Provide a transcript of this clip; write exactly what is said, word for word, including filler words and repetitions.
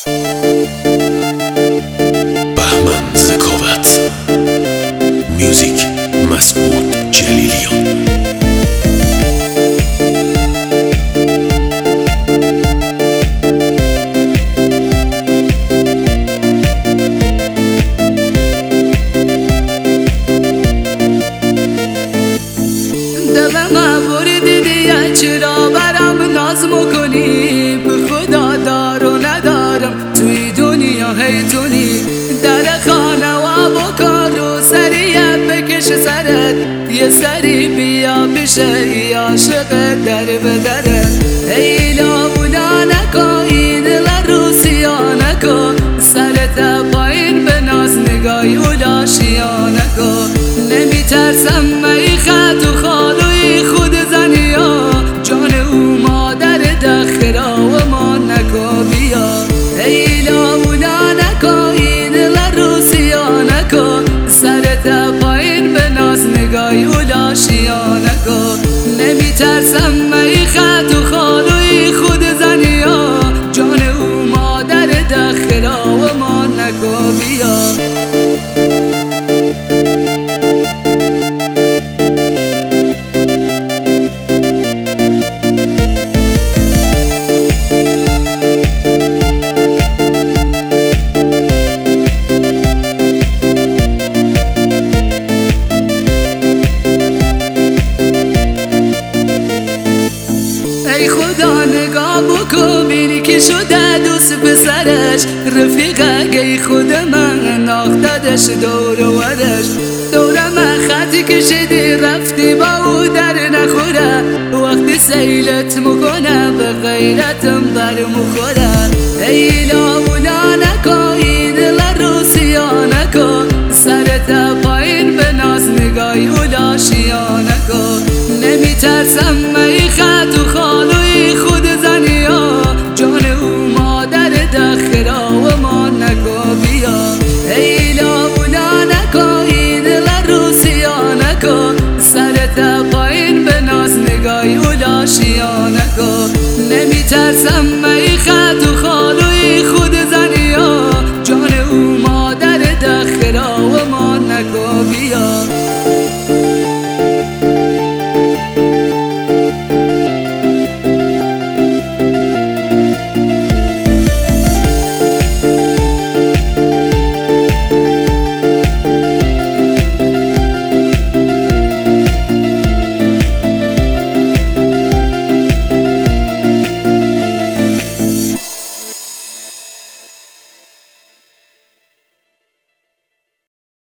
بهمن ذکاوت. میوزیک مسعود جلیلیان. دلم بردی دیگه چرا برام ناز میکنی؟ به خدا دار و ندارم توی دنیا هیتونی. در خانه و بکار و سریع بکش سرت، یه سری بیا بشه ای عاشق در بدرت. ای لاولا نکن این دل رو سیا نکن، سرت پایین به ناز نگاهی اولا شیا نکن. نمی ترسم می خط و خالوی خود زنی ها، جان او مادر دخرا و ما نکو بیا. ای لاولا نکن این دل رو سیا نکن، سرت پایین به ناز نگاهی اولا شیا نکن. نمی ترسم می خط و خالوی خود زنی ها، جان او مادر دخرا و ما نکو بیا. ای خدا نگاه بکن بینی که شده دوست پسرش، رفیقه ای خود من انداختدش دور ورش. دور من خطی کشیدی رفتی با او در نخوره، وقتی سیلت میکنه به غیرتم بر مخوره. ای لاولا نکن این دل رو سیا نکن، سرت پایین به ناز نگاهی اولا شیا نکن. نمی ترسم می خط و خالوی خود زنی ها، جان او مادر دخرا و ما نکو بیا. ای لاولا نکن این دل رو سیا نکن، سرت پایین به ناز نگاهی اولا شیا نکن. نمی ترسم می خط و